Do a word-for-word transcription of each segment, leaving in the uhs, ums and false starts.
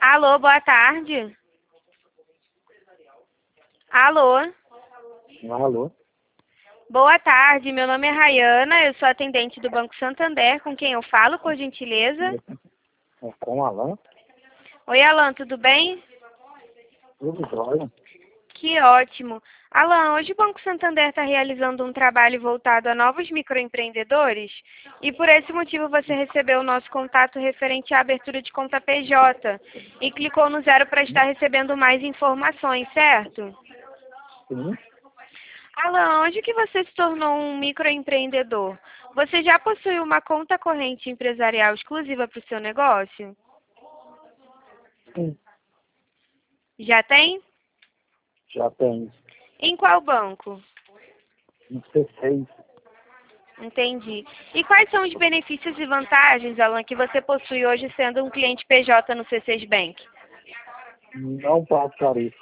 Alô, boa tarde. Alô, Alô? boa tarde. Meu nome é Rayana, eu sou atendente do Banco Santander, com quem eu falo, por gentileza? É com o Alan? Oi, Alan, tudo bem? Tudo jóia? Que ótimo. Alan, hoje o Banco Santander está realizando um trabalho voltado a novos microempreendedores e por esse motivo você recebeu o nosso contato referente à abertura de conta P J e clicou no zero para estar recebendo mais informações, certo? Sim. Alan, onde que você se tornou um microempreendedor? Você já possui uma conta corrente empresarial exclusiva para o seu negócio? Sim. Já tem? Já tem Em qual banco? no C seis. Entendi. E quais são os benefícios e vantagens, Alan, que você possui hoje sendo um cliente P J no C seis Bank? Não pago tarifa.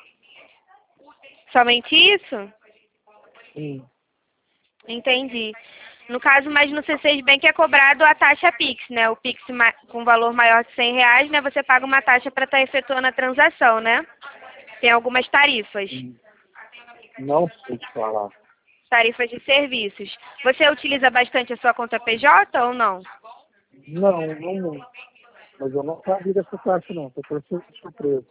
Somente isso? Sim. Entendi. No caso, mas no C seis Bank é cobrado a taxa Pix, né? O Pix ma- com valor maior de cem reais, né? Você paga uma taxa para estar efetuando a transação, né? Tem algumas tarifas. Sim. Não sei te falar. Tarifas de serviços. Você utiliza bastante a sua conta P J ou não? Não, não muito. Mas eu não sabia dessa taxa não. Tô por sur- surpresa.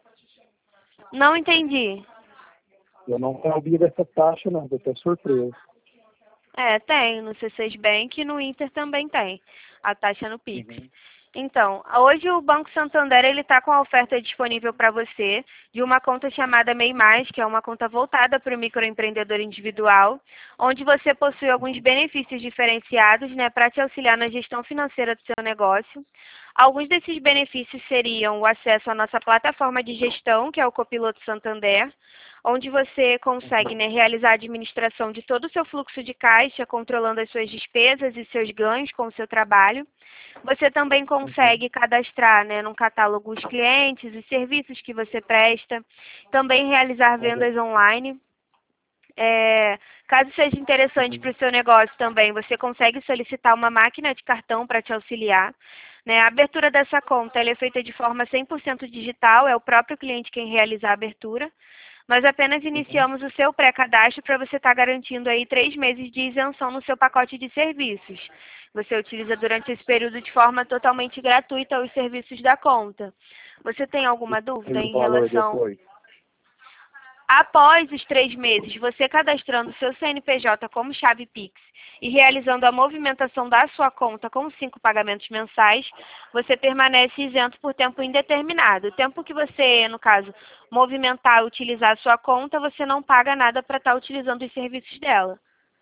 Não entendi. Eu não sabia dessa taxa não. Tô até surpresa. É, tem. No C seis Bank e no Inter também tem. A taxa no Pix. Uhum. Então, hoje o Banco Santander ele está com a oferta disponível para você de uma conta chamada MEI Mais, que é uma conta voltada para o microempreendedor individual, onde você possui alguns benefícios diferenciados, né, para te auxiliar na gestão financeira do seu negócio. Alguns desses benefícios seriam o acesso à nossa plataforma de gestão, que é o Copiloto Santander, onde você consegue, né, realizar a administração de todo o seu fluxo de caixa, controlando as suas despesas e seus ganhos com o seu trabalho. Você também Uhum. consegue cadastrar, né, num catálogo os clientes, os serviços que você presta, também realizar Uhum. vendas online. É, caso seja interessante para Uhum. o seu negócio também, você consegue solicitar uma máquina de cartão para te auxiliar. Né? A abertura dessa conta ela é feita de forma cem por cento digital, é o próprio cliente quem realiza a abertura. Nós apenas Uhum. iniciamos o seu pré-cadastro para você estar garantindo aí três meses de isenção no seu pacote de serviços. Você utiliza durante esse período de forma totalmente gratuita os serviços da conta. Você tem alguma E dúvida o em valor relação? depois? Após os três meses, você cadastrando seu C N P J como chave Pix e realizando a movimentação da sua conta com cinco pagamentos mensais, você permanece isento por tempo indeterminado. O tempo que você, no caso, movimentar, utilizar a sua conta, você não paga nada para estar utilizando os serviços dela.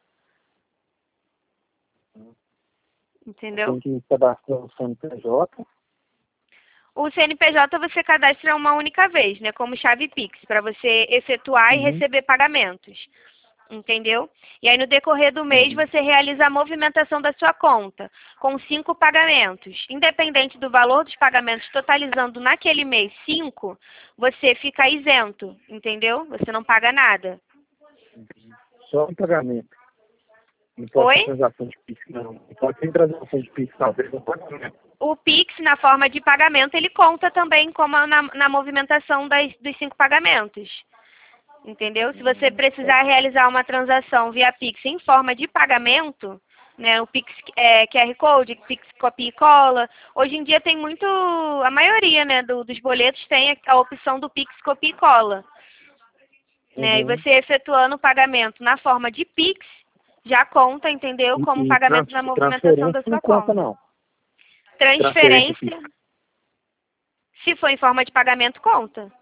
Eu Entendeu? tenho que me cadastrar no C N P J. O C N P J você cadastra uma única vez, né, como chave Pix, para você efetuar e Uhum. receber pagamentos. Entendeu? E aí no decorrer do mês Uhum. você realiza a movimentação da sua conta com cinco pagamentos. Independente do valor dos pagamentos, totalizando naquele mês cinco, você fica isento, entendeu? Você não paga nada. Só um pagamento. Não pode ser Oi? transação de Pix, não. Não pode ser transação de Pix, talvez. Não pode ser. O Pix, na forma de pagamento, ele conta também como na, na movimentação das, dos cinco pagamentos. Entendeu? Se você Hum, precisar realizar uma transação via Pix em forma de pagamento, né, o Pix é, Q R Code, Pix copia e cola, hoje em dia tem muito, a maioria, né, do- dos boletos tem a opção do Pix copia e cola. Né, e Uhum. você efetuando o pagamento na forma de Pix, já conta, entendeu, como E, e trans, pagamento na movimentação da transferência não sua conta, conta. não. Transferência Pix. Transferência, se for em forma de pagamento, conta.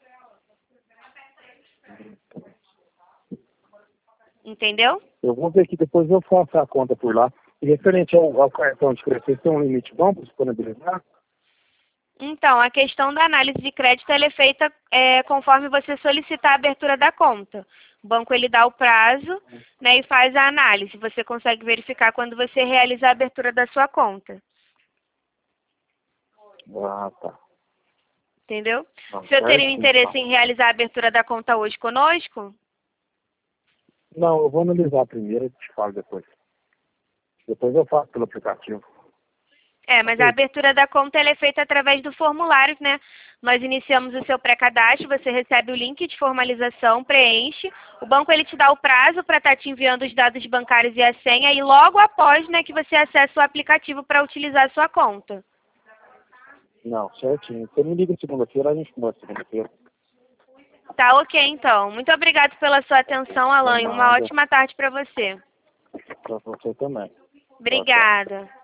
Entendeu? Eu vou ver que depois eu faço a conta por lá. E referente ao, ao cartão de crédito, vocês têm um limite bom para disponibilizar? Então, a questão da análise de crédito ela é feita é, conforme você solicitar a abertura da conta. O banco ele dá o prazo, né, e faz a análise. Você consegue verificar quando você realiza a abertura da sua conta. Ah, tá. Entendeu? Não, O senhor teria certinho, interesse então. em realizar a abertura da conta hoje conosco? Não, eu vou analisar primeiro e te falo depois. Depois eu faço pelo aplicativo. É, mas a abertura da conta ela é feita através do formulário, né? Nós iniciamos o seu pré-cadastro, você recebe o link de formalização, preenche. O banco ele te dá o prazo para estar te enviando os dados bancários e a senha e logo após, né, que você acessa o aplicativo para utilizar a sua conta. Não, certinho. Você me liga segunda-feira, a gente conversa segunda-feira. Tá ok, então. Muito obrigado pela sua atenção, Alan, e uma ótima tarde para você. Para você também. Obrigada.